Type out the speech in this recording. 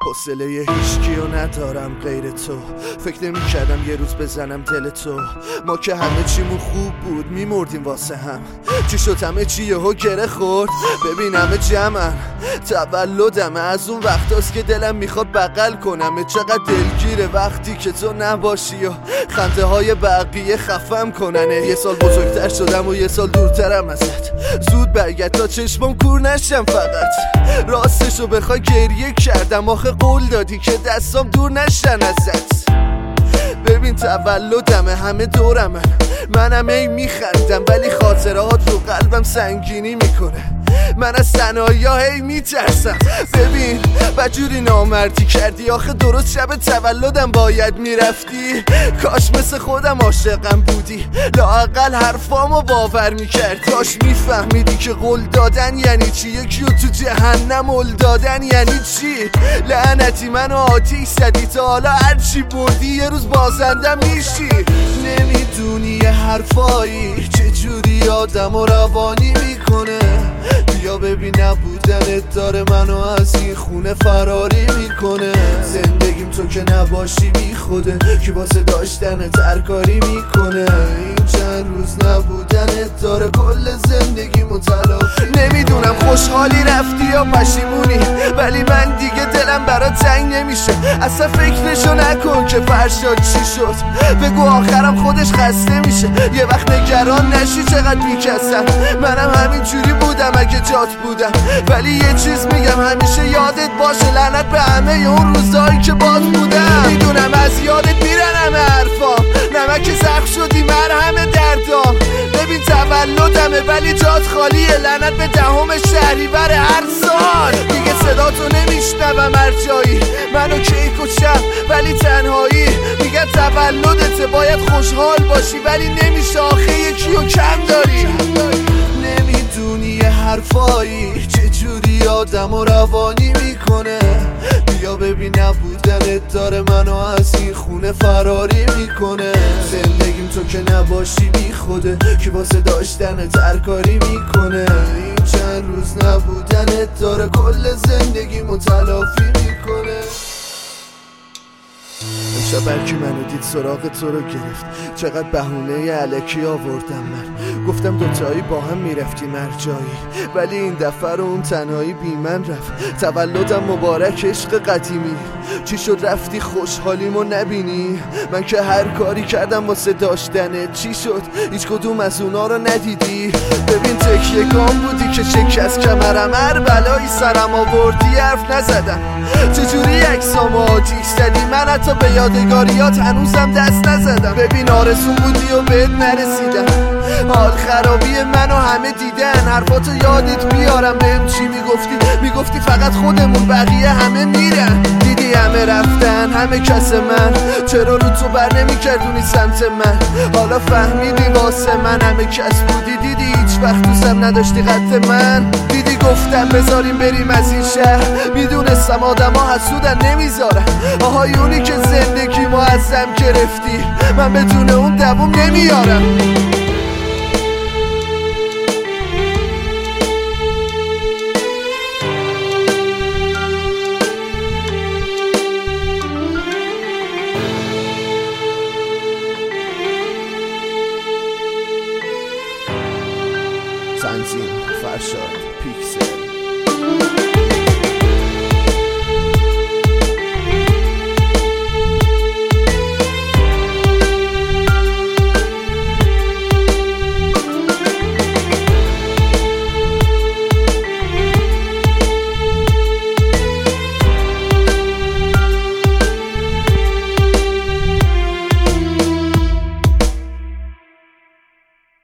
حوصله هیچکیو ندارم غیر تو. فکر نمی کردم یه روز بزنم دل تو. ما که همه چیمون خوب بود میمردیم واسه هم. چی شد همه چی یهو گره خورد؟ ببین همه جمعن، تولدمه، از اون وقتاست که دلم میخواد بغل کنم. چقدر دلگیره وقتی که تو نباشی و خنده های بقیه خفم کننه. یه سال بزرگتر شدم و یه سال دورترم ازت. زود برگرد تا چشمام کور نشم. فقط راستشو بخوای گریه کردم، آخه قول دادی که دستام دور نشن ازت. ببین تولدمه، همه دورمن، منم ای میخندم ولی خاطرات رو قلبم سنگینی میکنه. من از تنهایی ها هی میترسم. ببین بجوری نامردی کردی، آخه درست شب تولدم باید میرفتی. کاش مثل خودم عاشقم بودی، لااقل حرفامو باور میکردی. کاش میفهمیدی که قول دادن یعنی چی، یکیو تو جهنم ول دادن یعنی چی. لعنتی منو آتیش زدی، تا حالا هرچی بردی یه روز بازنده میشی. نمیدونی یه حرفایی چجوری آدمو روانی میکنه. بیا ببین نبودنت داره منو از این خونه فراری میکنه. زندگیم تو که نباشی بی خوده، که واسه داشتن ترکاری میکنه. این چند روز نبودنت داره کل زندگیمو تلافی. نمیدونم خوشحالی رفتی یا پشیمونی، ولی من دیگه دلم برات تنگ نمیشه. اصلا فکرشو نکن که فرشاد چی شد، بگو آخرم خودش خسته میشه. یه وقت نگران نشی چقدر بیکسم، منم همینجوری بودم اگه جات بودم. ولی یه چیز میگم همیشه یادت باشه، لعنت به همه اون روزایی که باد بودم. میدونم از یادت میرن همه حرفام، نمک زخم شدی مرهم دردام. ببین تولدمه ولی جات خالیه، لعنت به 10 شهریور هر سال. دیگه صداتو نمیشنوم هر جایی، منو کیک و شب ولی تنهایی. میگن تولدته باید خوشحال باشی، ولی نمیشه آخه یکیو کم داری. نمیدونی یه حرفایی چجوری آدمو روانی میکنه. بیا ببین نبودنت داره منو از این خونه فراری میکنه. زندگیم تو که نباشی بی خوده، که واسه داشتن ترکاری میکنه. این چند روز نبودنت داره کل زندگیمو تلافی میکنه. امشب برکی منو دید سراغ تو رو گرفت، چقدر بهونه الکی آوردم من. گفتم دوتایی با هم میرفتیم هر جایی، ولی این دفعه رو اون تنهایی بی من رفت. تولدم مبارک عشق قدیمی، چی شد رفتی خوشحالیمو نبینی؟ من که هر کاری کردم واسه داشتنت، چی شد هیچ کدوم از اونا رو ندیدی؟ ببین تکیه گام بودی که شکست کمرم، هر بلایی سرم آوردی حرف نزدم. چجوری عکسامو آتیش زدی، من حتی به یادگاریات هنوزم دست نزدم. ببین آرزون بودی و بهت نرسیدم، حال خرابی منو همه دیدن. حرفاتو یادت بیارم بهم چی میگفتی فقط خودمون بقیه همه میرن. دیدی همه رفتن همه کس من، چرا رو تو بر نمیکردونی سمت من؟ حالا فهمیدی واسه من همه کس بودی. دیدی هیچ وقت دوستم نداشتی قد من. دیدی گفتم بذاریم بریم از این شهر، میدونستم آدم ها حسودن نمیذارن. آهایونی که زندگی معظم گرفتی، من بدون اون دووم نمیارم.